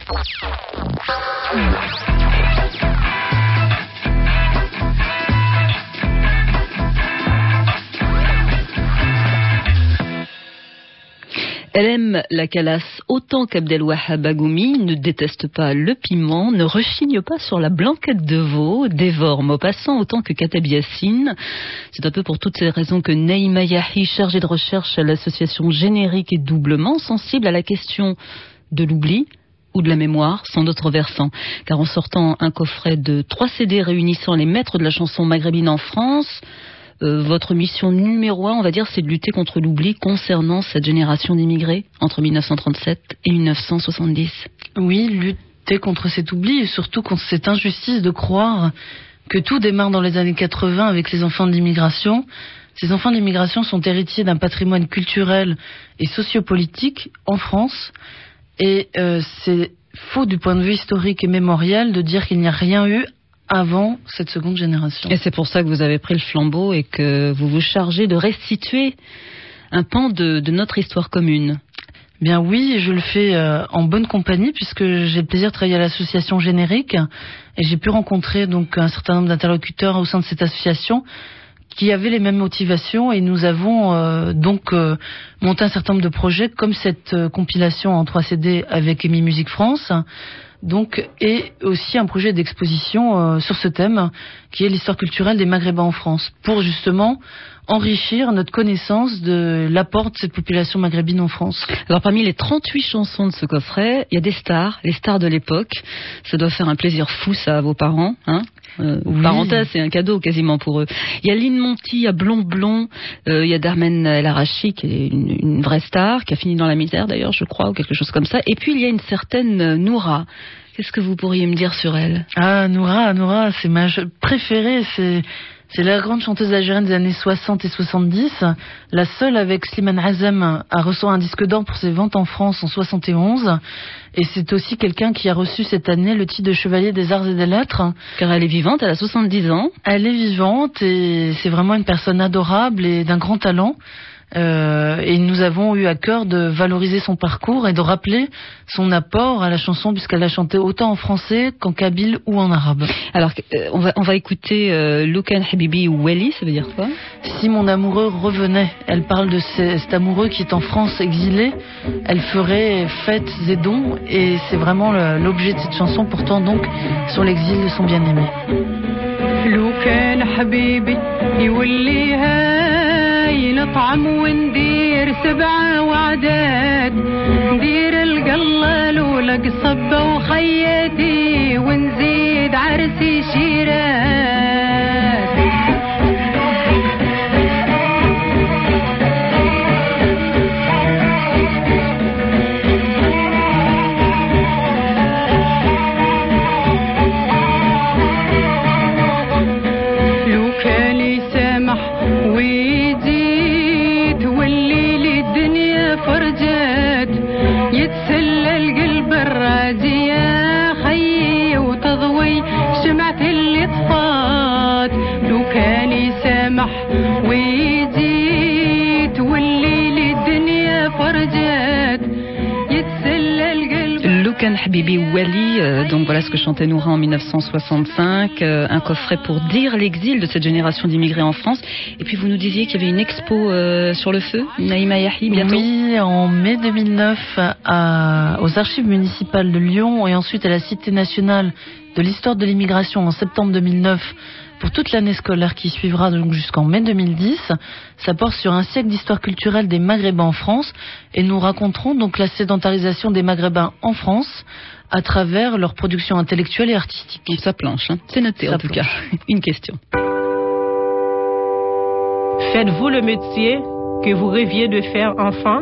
Elle aime la calasse autant qu'Abdelwahab Agoumi, ne déteste pas le piment, ne rechigne pas sur la blanquette de veau, dévore Maupassant autant que Kateb Yassine. C'est un peu pour toutes ces raisons que Naïma Yahi, chargée de recherche à l'association Générique, est doublement sensible à la question de l'oubli ou de la mémoire, sans d'autres versants. Car en sortant un coffret de 3 CD réunissant les maîtres de la chanson maghrébine en France, votre mission numéro 1, on va dire, c'est de lutter contre l'oubli concernant cette génération d'immigrés entre 1937 et 1970. Oui, lutter contre cet oubli et surtout contre cette injustice de croire que tout démarre dans les années 80 avec les enfants de l'immigration. Ces enfants de l'immigration sont héritiers d'un patrimoine culturel et sociopolitique en France et c'est faux du point de vue historique et mémorial de dire qu'il n'y a rien eu avant cette seconde génération. Et c'est pour ça que vous avez pris le flambeau et que vous vous chargez de restituer un pan de notre histoire commune. Bien oui, je le fais en bonne compagnie puisque j'ai le plaisir de travailler à l'association Générique et j'ai pu rencontrer donc un certain nombre d'interlocuteurs au sein de cette association qui avaient les mêmes motivations et nous avons monté un certain nombre de projets comme cette compilation en 3 CD avec EMI Musique France. Donc, et aussi un projet d'exposition sur ce thème, qui est l'histoire culturelle des Maghrébins en France, pour justement enrichir notre connaissance de l'apport de cette population maghrébine en France. Alors, parmi les 38 chansons de ce coffret, il y a des stars, les stars de l'époque. Ça doit faire un plaisir fou, ça, à vos parents, hein. Oui. Parenthèse, c'est un cadeau quasiment pour eux. Il y a Lynn Monty, il y a Blond Blond, il y a Darmen El Arachi qui est une vraie star, qui a fini dans la misère d'ailleurs, je crois, ou quelque chose comme ça. Et puis il y a une certaine Noura. Qu'est-ce que vous pourriez me dire sur elle? Ah, Noura, c'est ma préférée, c'est la grande chanteuse algérienne des années 60 et 70, la seule avec Slimane Azem à recevoir un disque d'or pour ses ventes en France en 71. Et c'est aussi quelqu'un qui a reçu cette année le titre de chevalier des arts et des lettres. Car elle est vivante, elle a 70 ans. Elle est vivante et c'est vraiment une personne adorable et d'un grand talent. Et nous avons eu à cœur de valoriser son parcours et de rappeler son apport à la chanson puisqu'elle a chanté autant en français qu'en kabyle ou en arabe. Alors on va écouter Loukan Habibi ou Weli, ça veut dire quoi? Si mon amoureux revenait, elle parle de cet amoureux qui est en France exilé. Elle ferait fêtes et dons et c'est vraiment l'objet de cette chanson portant donc sur l'exil de son bien-aimé. Loukan Habibi يوليها نطعم وندير 7 وعداد ندير القلال ولق صبة وخياتي ونزيد عرسي شيرات لو كان يسامح فرجات يتسلى القلب الراجي يا خي وتضوي شمعة اللي طفات لو كان يسامح ويجي تولي لي الدنيا فرجات يتسلى القلب. Loukan Habibi Wali, donc voilà ce que chantait Noura en 1965, un coffret pour dire l'exil de cette génération d'immigrés en France. Et puis vous nous disiez qu'il y avait une expo sur le feu, Naïma Yahi, bientôt. Oui, en mai 2009 aux archives municipales de Lyon et ensuite à la Cité nationale de l'histoire de l'immigration en septembre 2009 pour toute l'année scolaire qui suivra donc jusqu'en mai 2010. Ça porte sur un siècle d'histoire culturelle des Maghrébins en France et nous raconterons donc la sédentarisation des Maghrébins en France à travers leur production intellectuelle et artistique. Et ça planche, hein. C'est noté en tout cas. Une question. Faites-vous le métier que vous rêviez de faire enfant?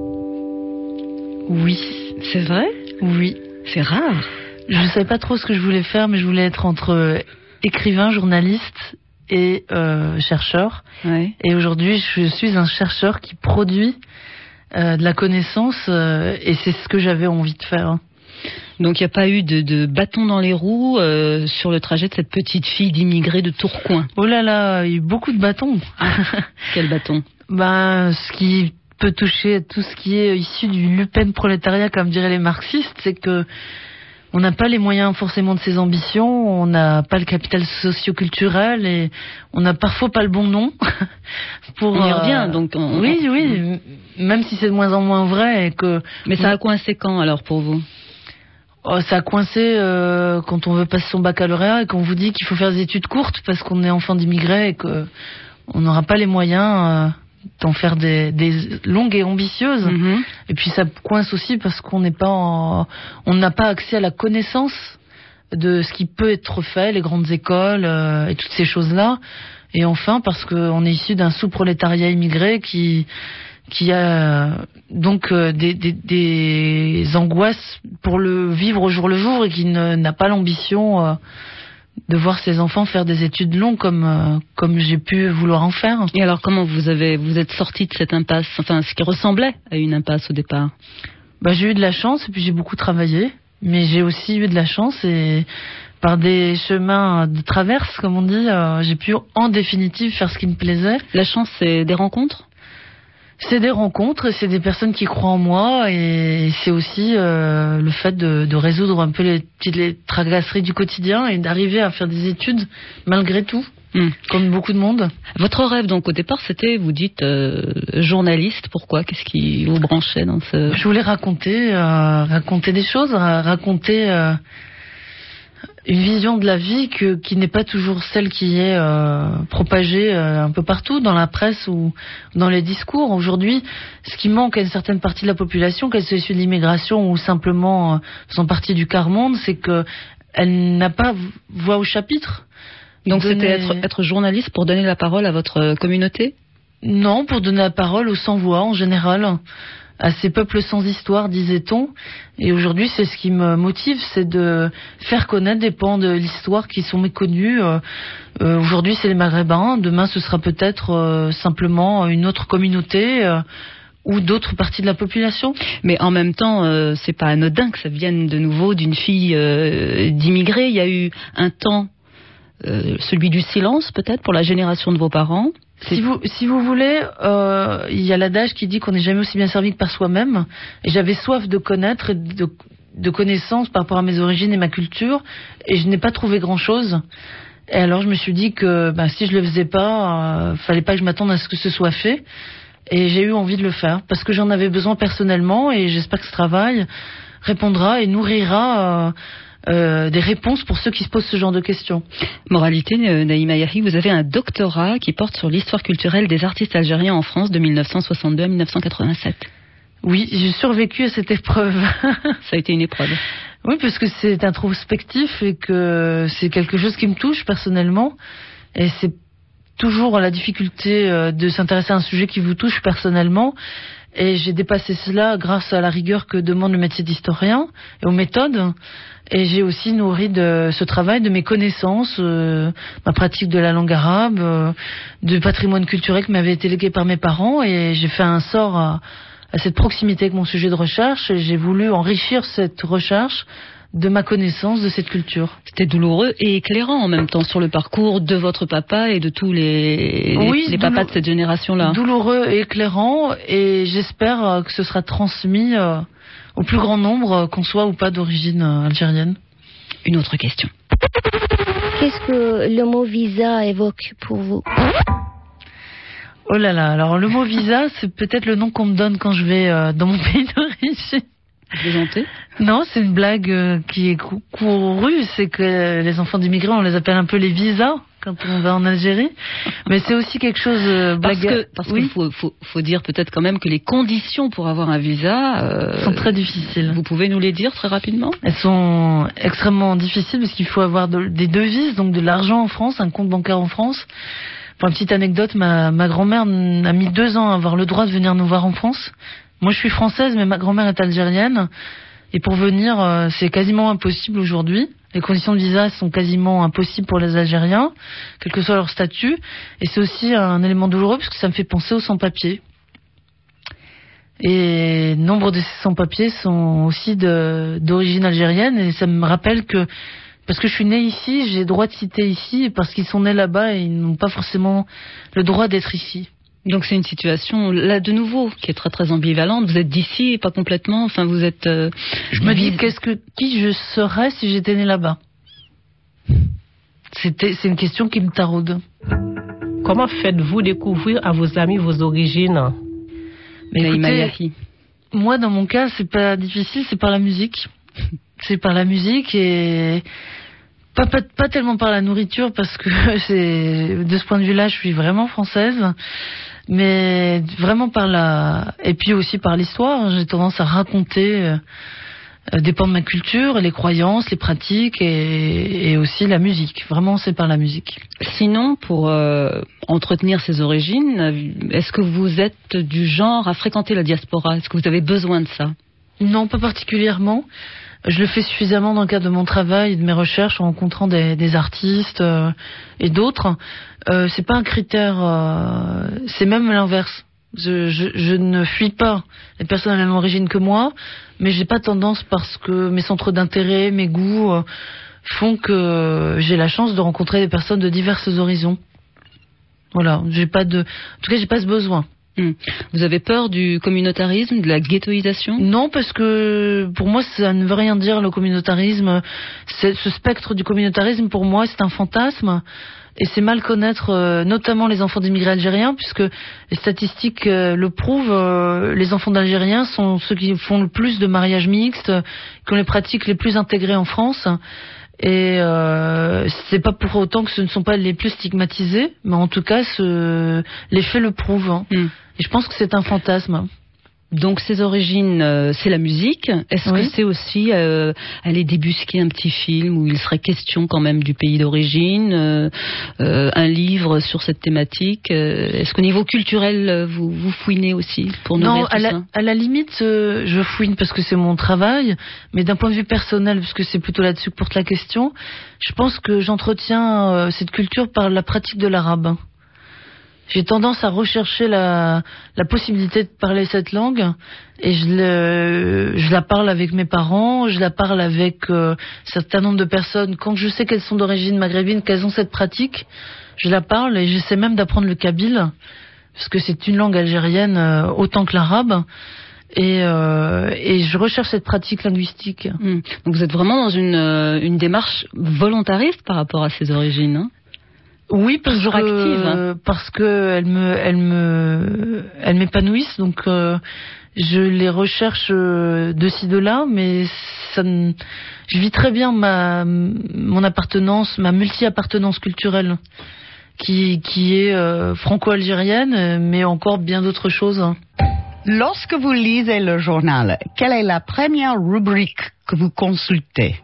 Oui. C'est vrai? Oui. C'est rare. Je ne savais pas trop ce que je voulais faire, mais je voulais être entre écrivain, journaliste et chercheur. Ouais. Et aujourd'hui, je suis un chercheur qui produit de la connaissance et c'est ce que j'avais envie de faire. Donc il n'y a pas eu de bâton dans les roues sur le trajet de cette petite fille d'immigrés de Tourcoing. Oh là là, il y a eu beaucoup de bâtons. Quel bâton? Ce qui peut toucher à tout ce qui est issu du lupen-prolétariat, comme diraient les marxistes, c'est que on n'a pas les moyens forcément de ses ambitions, on n'a pas le capital socio-culturel et on n'a parfois pas le bon nom. On y revient, donc. Oui, même si c'est de moins en moins vrai. Mais ça a coincé quand alors pour vous ? Ça a coincé quand on veut passer son baccalauréat et qu'on vous dit qu'il faut faire des études courtes parce qu'on est enfant d'immigrés et qu'on n'aura pas les moyens d'en faire des longues et ambitieuses. Mm-hmm. Et puis ça coince aussi parce qu'on n'a pas accès à la connaissance de ce qui peut être fait, les grandes écoles et toutes ces choses-là. Et enfin parce qu'on est issu d'un sous-prolétariat immigré qui a donc des angoisses pour le vivre au jour le jour et qui n'a pas l'ambition de voir ses enfants faire des études longues comme j'ai pu vouloir en faire. Et alors comment vous êtes sorti de cette impasse, enfin ce qui ressemblait à une impasse au départ ? J'ai eu de la chance et puis j'ai beaucoup travaillé, mais j'ai aussi eu de la chance et par des chemins de traverse, comme on dit, j'ai pu en définitive faire ce qui me plaisait. La chance, c'est des rencontres ? C'est des rencontres, c'est des personnes qui croient en moi et c'est aussi le fait de résoudre un peu les tragasseries du quotidien et d'arriver à faire des études malgré tout, comme beaucoup de monde. Votre rêve donc au départ c'était, vous dites, journaliste, pourquoi ? Qu'est-ce qui vous branchait dans ce... Je voulais raconter des choses, raconter... une vision de la vie qui n'est pas toujours celle qui est propagée un peu partout dans la presse ou dans les discours. Aujourd'hui, ce qui manque à une certaine partie de la population, qu'elle soit issue de l'immigration ou simplement faisant partie du quart-monde, c'est qu'elle n'a pas voix au chapitre. Donc c'était être journaliste pour donner la parole à votre communauté ? Non, pour donner la parole aux sans-voix en général. À ces peuples sans histoire, disait-on. Et aujourd'hui, c'est ce qui me motive, c'est de faire connaître des pans de l'histoire qui sont méconnus. Aujourd'hui, c'est les Maghrébins. Demain, ce sera peut-être simplement une autre communauté ou d'autres parties de la population. Mais en même temps, c'est pas anodin que ça vienne de nouveau d'une fille d'immigrés. Il y a eu un temps, celui du silence, peut-être, pour la génération de vos parents. Si vous voulez, il y a l'adage qui dit qu'on n'est jamais aussi bien servi que par soi-même. Et j'avais soif de connaître et de connaissances par rapport à mes origines et ma culture. Et je n'ai pas trouvé grand-chose. Et alors je me suis dit que si je le faisais pas, fallait pas que je m'attende à ce que ce soit fait. Et j'ai eu envie de le faire parce que j'en avais besoin personnellement. Et j'espère que ce travail répondra et nourrira des réponses pour ceux qui se posent ce genre de questions. Moralité, Naïma Yahi, vous avez un doctorat qui porte sur l'histoire culturelle des artistes algériens en France de 1962 à 1987. Oui, j'ai survécu à cette épreuve. Ça a été une épreuve. Oui, parce que c'est introspectif et que c'est quelque chose qui me touche personnellement. Et c'est toujours la difficulté de s'intéresser à un sujet qui vous touche personnellement. Et j'ai dépassé cela grâce à la rigueur que demande le métier d'historien et aux méthodes. Et j'ai aussi nourri de ce travail de mes connaissances, ma pratique de la langue arabe, du patrimoine culturel qui m'avait été légué par mes parents. Et j'ai fait un sort à cette proximité avec mon sujet de recherche. Et j'ai voulu enrichir cette recherche de ma connaissance de cette culture. C'était douloureux et éclairant en même temps sur le parcours de votre papa et de tous les papas de cette génération-là. Douloureux et éclairant, et j'espère que ce sera transmis au plus grand nombre, qu'on soit ou pas d'origine algérienne. Une autre question. Qu'est-ce que le mot visa évoque pour vous ? Oh là là, alors le mot visa, c'est peut-être le nom qu'on me donne quand je vais dans mon pays d'origine. Plaisanter ? Non, c'est une blague qui est courue, c'est que les enfants d'immigrés, on les appelle un peu les visas quand on va en Algérie, mais c'est aussi quelque chose parce qu'il faut dire peut-être quand même que les conditions pour avoir un visa sont très difficiles. Vous pouvez nous les dire très rapidement ? Elles sont extrêmement difficiles parce qu'il faut avoir des devises, donc de l'argent en France, un compte bancaire en France. Pour une petite anecdote, ma grand-mère a mis 2 ans à avoir le droit de venir nous voir en France. Moi, je suis française, mais ma grand-mère est algérienne. Et pour venir, c'est quasiment impossible aujourd'hui. Les conditions de visa sont quasiment impossibles pour les Algériens, quel que soit leur statut. Et c'est aussi un élément douloureux parce que ça me fait penser aux sans-papiers. Et nombre de ces sans-papiers sont aussi d'origine algérienne. Et ça me rappelle que, parce que je suis née ici, j'ai le droit de citer ici, et parce qu'ils sont nés là-bas et ils n'ont pas forcément le droit d'être ici. Donc c'est une situation, là de nouveau, qui est très très ambivalente. Vous êtes d'ici et pas complètement, enfin vous êtes... Je me dis, qui je serais si j'étais née là-bas? C'est une question qui me taraude. Comment faites-vous découvrir à vos amis vos origines? Mais écoutez, moi dans mon cas, c'est pas difficile, c'est par la musique. C'est par la musique et... Pas tellement par la nourriture, parce que de ce point de vue-là, je suis vraiment française. Mais vraiment et puis aussi par l'histoire. J'ai tendance à raconter des pans de ma culture, les croyances, les pratiques et aussi la musique. Vraiment, c'est par la musique. Sinon, pour entretenir ses origines, est-ce que vous êtes du genre à fréquenter la diaspora? Est-ce que vous avez besoin de ça? Non, pas particulièrement. Je le fais suffisamment dans le cadre de mon travail et de mes recherches en rencontrant des artistes et d'autres. C'est pas un critère, c'est même l'inverse. Je ne fuis pas les personnes à la même origine que moi, mais j'ai pas tendance, parce que mes centres d'intérêt, mes goûts font que j'ai la chance de rencontrer des personnes de divers horizons. Voilà, en tout cas, j'ai pas ce besoin. Vous avez peur du communautarisme, de la ghettoisation? Non, parce que pour moi, ça ne veut rien dire, le communautarisme. Ce spectre du communautarisme, pour moi, c'est un fantasme. Et c'est mal connaître notamment les enfants d'immigrés algériens, puisque les statistiques le prouvent. Les enfants d'Algériens sont ceux qui font le plus de mariages mixtes, qui ont les pratiques les plus intégrées en France. Et c'est pas pour autant que ce ne sont pas les plus stigmatisés, mais en tout cas, les faits le prouvent. Hein. Et je pense que c'est un fantasme. Donc ses origines, c'est la musique. Est-ce que c'est aussi aller débusquer un petit film où il serait question quand même du pays d'origine, un livre sur cette thématique? Est-ce qu'au niveau culturel, vous fouinez aussi pour nourrir tout ça? À la limite, je fouine parce que c'est mon travail, mais d'un point de vue personnel, parce que c'est plutôt là-dessus que porte la question, je pense que j'entretiens cette culture par la pratique de l'arabe. J'ai tendance à rechercher la possibilité de parler cette langue, et je la parle avec mes parents, je la parle avec un certain nombre de personnes. Quand je sais qu'elles sont d'origine maghrébine, qu'elles ont cette pratique, je la parle, et j'essaie même d'apprendre le kabyle, parce que c'est une langue algérienne autant que l'arabe. Et je recherche cette pratique linguistique. Donc vous êtes vraiment dans une démarche volontariste par rapport à ces origines, hein? Oui, toujours active. Parce que elles m'épanouissent, donc je les recherche de ci de là, mais je vis très bien mon appartenance, ma multi-appartenance culturelle, qui est franco-algérienne, mais encore bien d'autres choses. Lorsque vous lisez le journal, quelle est la première rubrique que vous consultez?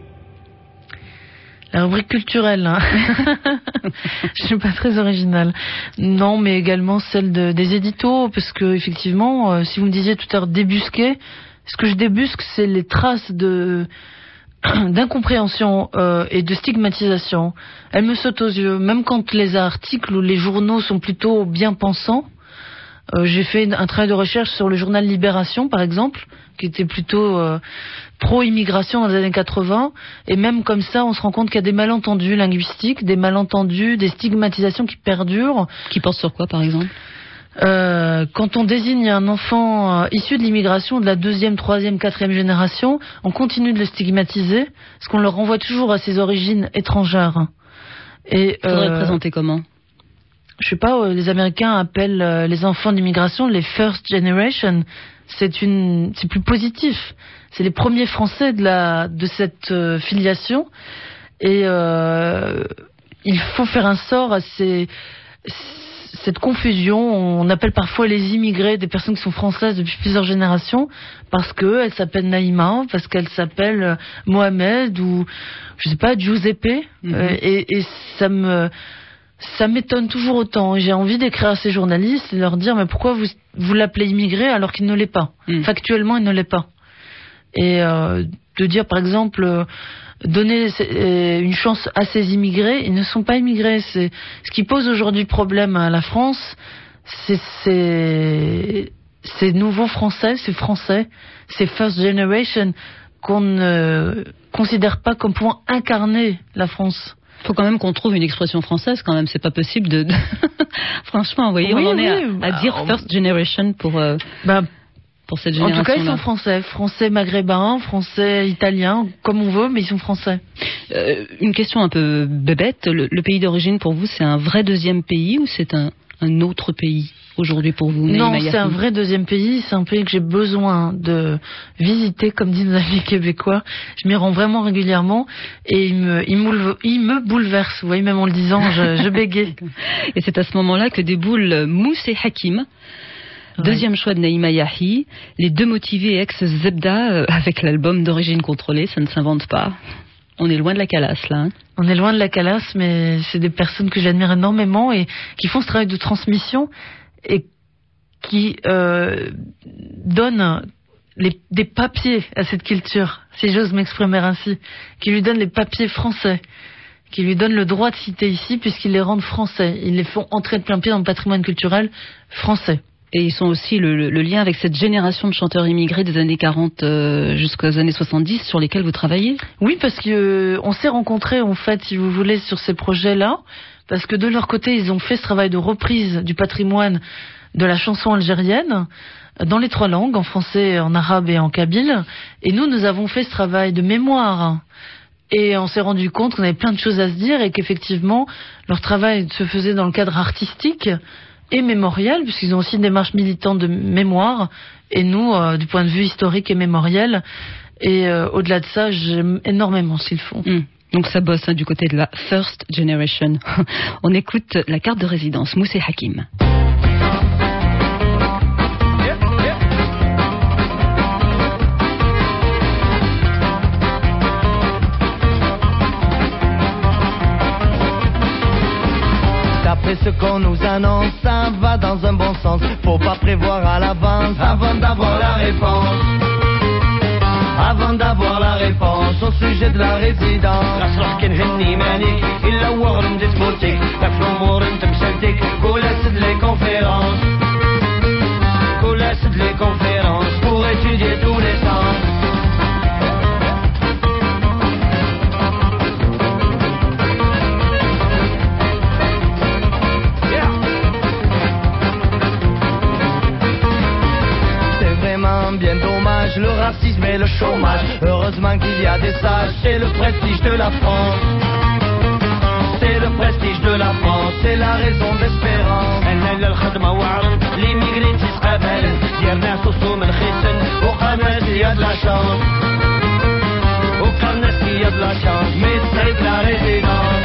La rubrique culturelle, hein. Je suis pas très originale. Non, mais également celle des éditos, parce que effectivement, si vous me disiez tout à l'heure débusquer, ce que je débusque, c'est les traces d'incompréhension et de stigmatisation. Elles me sautent aux yeux, même quand les articles ou les journaux sont plutôt bien pensants. J'ai fait un travail de recherche sur le journal Libération, par exemple, qui était plutôt pro-immigration dans les années 80, et même comme ça, on se rend compte qu'il y a des malentendus linguistiques, des malentendus, des stigmatisations qui perdurent. Qui portent sur quoi, par exemple? Quand on désigne un enfant issu de l'immigration de la 2e, 3e, 4e génération, on continue de le stigmatiser, parce qu'on le renvoie toujours à ses origines étrangères. Et faudrait le présenter comment? Je sais pas, les Américains appellent les enfants d'immigration les first generation. C'est plus positif. C'est les premiers Français de cette filiation. Et il faut faire un sort à cette confusion. On appelle parfois les immigrés des personnes qui sont françaises depuis plusieurs générations, parce qu'elles s'appellent Naïma, parce qu'elles s'appellent Mohamed, ou je sais pas, Giuseppe. Et ça m'étonne toujours autant. J'ai envie d'écrire à ces journalistes et leur dire, mais pourquoi vous l'appelez immigré alors qu'il ne l'est pas? Factuellement, il ne l'est pas. Et de dire, par exemple, donner une chance à ces immigrés, ils ne sont pas immigrés. Ce qui pose aujourd'hui problème à la France, c'est ces nouveaux Français, ces first generation qu'on ne considère pas comme pouvant incarner la France. Faut quand même qu'on trouve une expression française, quand même. C'est pas possible de... Franchement, vous voyez, on en est à dire first generation pour cette génération. En tout cas, ils sont français. Français maghrébins, français italiens, comme on veut, mais ils sont français. Une question un peu bébête. Le pays d'origine, pour vous, c'est un vrai deuxième pays ou c'est un autre pays aujourd'hui pour vous? Non, c'est un vrai deuxième pays. C'est un pays que j'ai besoin de visiter, comme disent nos amis québécois. Je m'y rends vraiment régulièrement et il me bouleverse. Vous voyez, même en le disant, je bégaye. Et c'est à ce moment-là que déboule Moussé Hakim. Deuxième choix de Naïma Yahi, les deux motivés ex-Zebda avec l'album d'origine contrôlée, ça ne s'invente pas. On est loin de la calasse là. On est loin de la calasse, mais c'est des personnes que j'admire énormément et qui font ce travail de transmission et qui donnent des papiers à cette culture, si j'ose m'exprimer ainsi, qui lui donnent les papiers français, qui lui donnent le droit de citer ici puisqu'ils les rendent français. Ils les font entrer de plein pied dans le patrimoine culturel français. Et ils sont aussi le lien avec cette génération de chanteurs immigrés des années 40 jusqu'aux années 70 sur lesquels vous travaillez? Oui, parce que on s'est rencontrés, en fait, si vous voulez, sur ces projets-là, parce que de leur côté, ils ont fait ce travail de reprise du patrimoine de la chanson algérienne dans les 3 langues, en français, en arabe et en kabyle. Et nous avons fait ce travail de mémoire. Et on s'est rendu compte qu'on avait plein de choses à se dire et qu'effectivement, leur travail se faisait dans le cadre artistique et mémorial, puisqu'ils ont aussi une démarche militante de mémoire, et nous, du point de vue historique et mémoriel. Et au-delà de ça, j'aime énormément ce qu'ils font. Donc ça bosse du côté de la First Generation. On écoute la carte de résidence, Moussé Hakim. D'après ce qu'on nous annonce, ça va dans un bon sens. Faut pas prévoir à l'avance avant d'avoir la réponse. Avant d'avoir la réponse au sujet de la résidence. نصرح كنهني مانيك إلا وغرم ديت موتيك داك الأمور انت مشالتيك كل سد لي كونفيرونس كل سد لي كونفيرونس pour étudier tous les sens. Bien dommage, le racisme et le chômage. Heureusement qu'il y a des sages, c'est le prestige de la France. C'est le prestige de la France, c'est la raison d'espérance. أنا للخدمة وعرض l'immigré تسقبل ديال ناس وصوم الخيسن وقناس يا de la chance وقناس يا de la chance mais c'est de la résidence.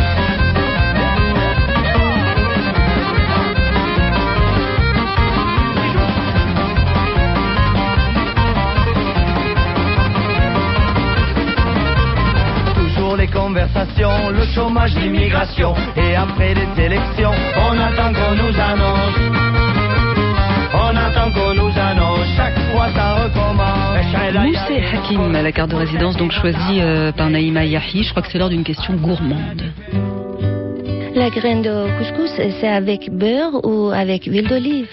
Les conversations, le chômage, l'immigration. Et après les élections, on attend qu'on nous annonce. On attend qu'on nous annonce. Chaque fois ça recommence. Moussé Hakim, la carte de résidence donc choisie par Naïma Yahi. Je crois que c'est l'heure d'une question gourmande. La graine de couscous, c'est avec beurre ou avec huile d'olive?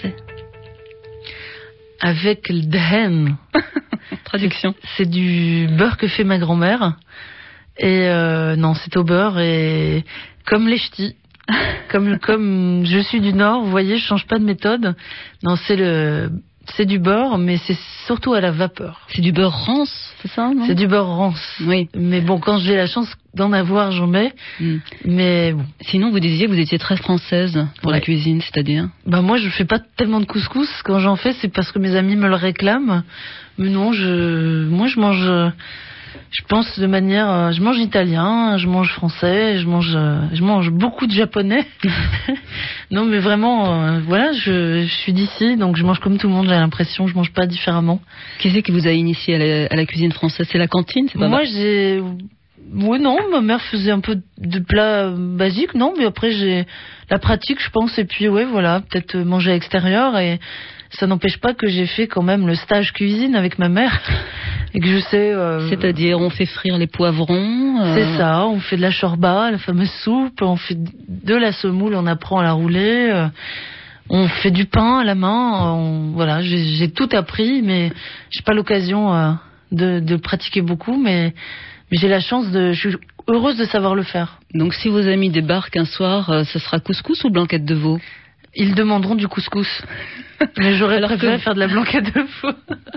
Avec le dhen. Traduction. C'est du beurre que fait ma grand-mère. Et non, c'est au beurre et comme les ch'tis. Comme je suis du Nord, vous voyez, je change pas de méthode. Non, c'est du beurre, mais c'est surtout à la vapeur. C'est du beurre rance, c'est ça, non? C'est du beurre rance. Oui. Mais bon, quand j'ai la chance d'en avoir, j'en mets. Mais bon. Sinon, vous disiez que vous étiez très française pour la cuisine, c'est-à-dire? Bah moi, je fais pas tellement de couscous. Quand j'en fais, c'est parce que mes amis me le réclament. Mais non, moi, je mange. Je pense de manière, je mange italien, je mange français, je mange beaucoup de japonais. Non, mais vraiment, voilà, je suis d'ici, donc je mange comme tout le monde. J'ai l'impression, je mange pas différemment. Qui c'est qui vous a initié à la cuisine française? C'est la cantine, c'est pas? Moi, oui, non, ma mère faisait un peu de plats basiques, non, mais après j'ai la pratique, je pense, et puis ouais, voilà, peut-être manger à l'extérieur et. Ça n'empêche pas que j'ai fait quand même le stage cuisine avec ma mère et que je sais. C'est-à-dire, on fait frire les poivrons. C'est ça, on fait de la shorba, la fameuse soupe, on fait de la semoule, on apprend à la rouler, on fait du pain à la main. Voilà, j'ai tout appris, mais j'ai pas l'occasion de pratiquer beaucoup, mais j'ai la chance je suis heureuse de savoir le faire. Donc si vos amis débarquent un soir, ce sera couscous ou blanquette de veau? Ils demanderont du couscous. Mais j'aurais préféré faire de la blanquette de veau.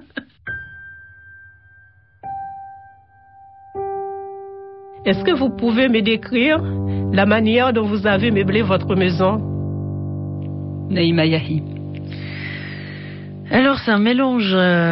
Est-ce que vous pouvez me décrire la manière dont vous avez meublé votre maison? Naïma Yahi. Alors c'est un mélange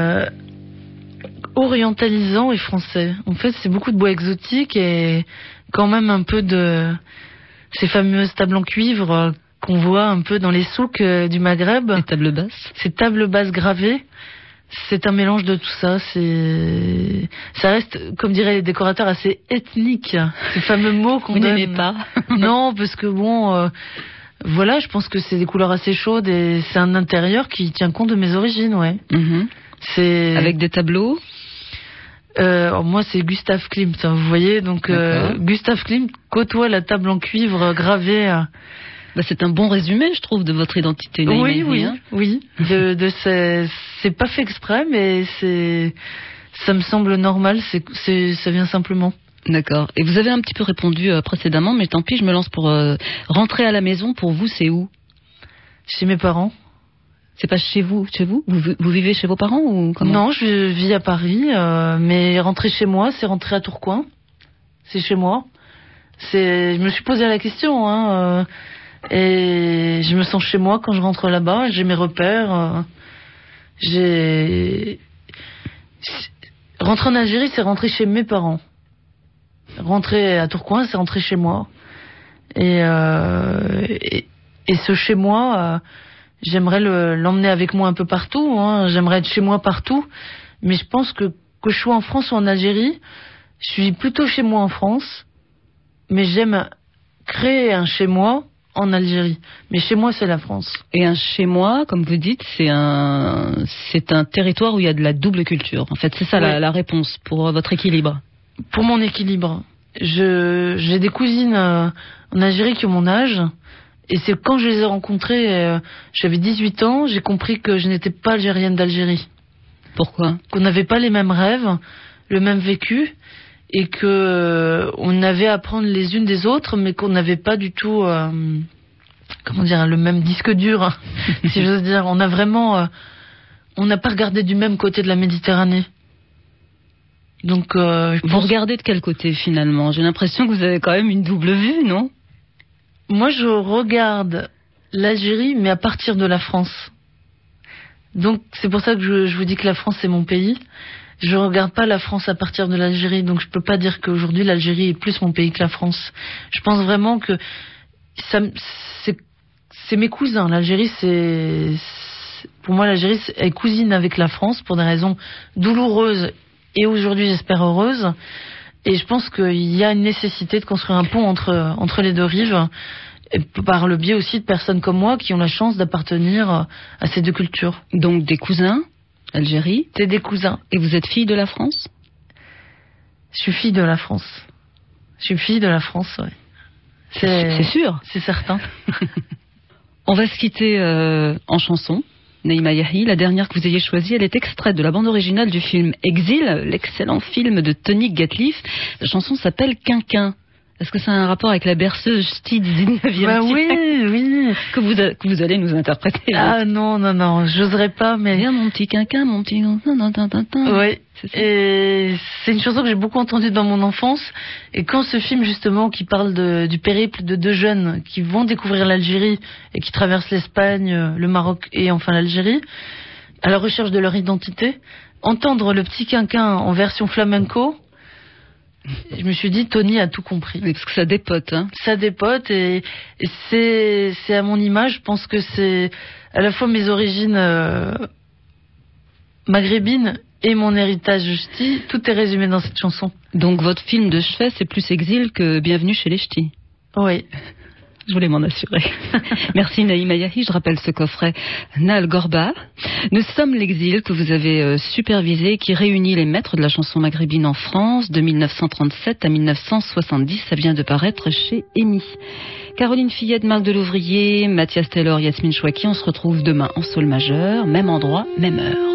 orientalisant et français. En fait, c'est beaucoup de bois exotique et quand même un peu de ces fameuses tables en cuivre qu'on voit un peu dans les souks du Maghreb. Les tables basses. Ces tables basses gravées. C'est un mélange de tout ça. Ça reste, comme diraient les décorateurs, assez ethnique. Ces fameux mots qu'on donne. Vous n'aimez pas? Non, parce que bon, voilà, je pense que c'est des couleurs assez chaudes et c'est un intérieur qui tient compte de mes origines, ouais. Mm-hmm. C'est avec des tableaux. Moi, c'est Gustav Klimt, hein, vous voyez. Donc, Gustav Klimt côtoie la table en cuivre gravée. Bah, c'est un bon résumé, je trouve, de votre identité. Oui. C'est pas fait exprès, mais ça me semble normal. Ça vient simplement. D'accord. Et vous avez un petit peu répondu précédemment, mais tant pis, je me lance pour rentrer à la maison. Pour vous, c'est où? Chez mes parents. C'est pas chez vous? Vous vivez chez vos parents ou comment? Non, je vis à Paris, mais rentrer chez moi, c'est rentrer à Tourcoing. C'est chez moi. Je me suis posé la question, hein. Et je me sens chez moi quand je rentre là-bas. J'ai mes repères. Rentrer en Algérie, c'est rentrer chez mes parents. Rentrer à Tourcoing, c'est rentrer chez moi. Et ce chez moi, j'aimerais l'emmener avec moi un peu partout. Hein. J'aimerais être chez moi partout. Mais je pense que je sois en France ou en Algérie, je suis plutôt chez moi en France. Mais j'aime créer un chez moi en Algérie. Mais chez moi, c'est la France. Et un chez moi, comme vous dites, c'est un territoire où il y a de la double culture. En fait, c'est ça la réponse pour votre équilibre. Pour mon équilibre. J'ai des cousines en Algérie qui ont mon âge. Et c'est quand je les ai rencontrées, j'avais 18 ans, j'ai compris que je n'étais pas algérienne d'Algérie. Pourquoi? Qu'on n'avait pas les mêmes rêves, le même vécu. Et que on avait à apprendre les unes des autres, mais qu'on n'avait pas du tout, le même disque dur, si j'ose dire. On a vraiment, on n'a pas regardé du même côté de la Méditerranée. Donc, vous regardez de quel côté finalement? J'ai l'impression que vous avez quand même une double vue, non? Moi, je regarde l'Algérie, mais à partir de la France. Donc, c'est pour ça que je vous dis que la France c'est mon pays. Je regarde pas la France à partir de l'Algérie, donc je peux pas dire qu'aujourd'hui l'Algérie est plus mon pays que la France. Je pense vraiment que c'est mes cousins. L'Algérie, pour moi, l'Algérie est cousine avec la France pour des raisons douloureuses et aujourd'hui, j'espère, heureuses. Et je pense qu'il y a une nécessité de construire un pont entre les deux rives, et par le biais aussi de personnes comme moi qui ont la chance d'appartenir à ces deux cultures. Donc des cousins? Algérie. C'est des cousins. Et vous êtes fille de la France? Je suis fille de la France. Je suis fille de la France, ouais. C'est sûr. C'est certain. On va se quitter en chanson. Naïma Yahi, la dernière que vous ayez choisie, elle est extraite de la bande originale du film Exil, l'excellent film de Tony Gatliff. La chanson s'appelle Quinquin. Est-ce que ça a un rapport avec la berceuse ch'ti du 19e siècle? Oui. Que vous allez nous interpréter. Ah non, j'oserais pas, mais... Viens mon petit quinquin, mon petit... Oui, et c'est une chanson que j'ai beaucoup entendue dans mon enfance. Et quand ce film, justement, qui parle du périple de deux jeunes qui vont découvrir l'Algérie et qui traversent l'Espagne, le Maroc et enfin l'Algérie, à la recherche de leur identité, entendre le petit quinquin en version flamenco... Je me suis dit, Tony a tout compris. Oui, parce que ça dépote, hein. Ça dépote et c'est à mon image. Je pense que c'est à la fois mes origines maghrébines et mon héritage ch'ti. Tout est résumé dans cette chanson. Donc votre film de chevet, c'est plus Exil que Bienvenue chez les ch'tis. Oui. Je voulais m'en assurer. Merci Naïma Yahi. Je rappelle ce coffret Nal Gorba. Nous sommes l'exil que vous avez supervisé, qui réunit les maîtres de la chanson maghrébine en France de 1937 à 1970. Ça vient de paraître chez EMI. Caroline Fillette, Marc Delouvrier, Mathias Taylor, Yasmine Chouaki. On se retrouve demain en sol majeur, même endroit, même heure.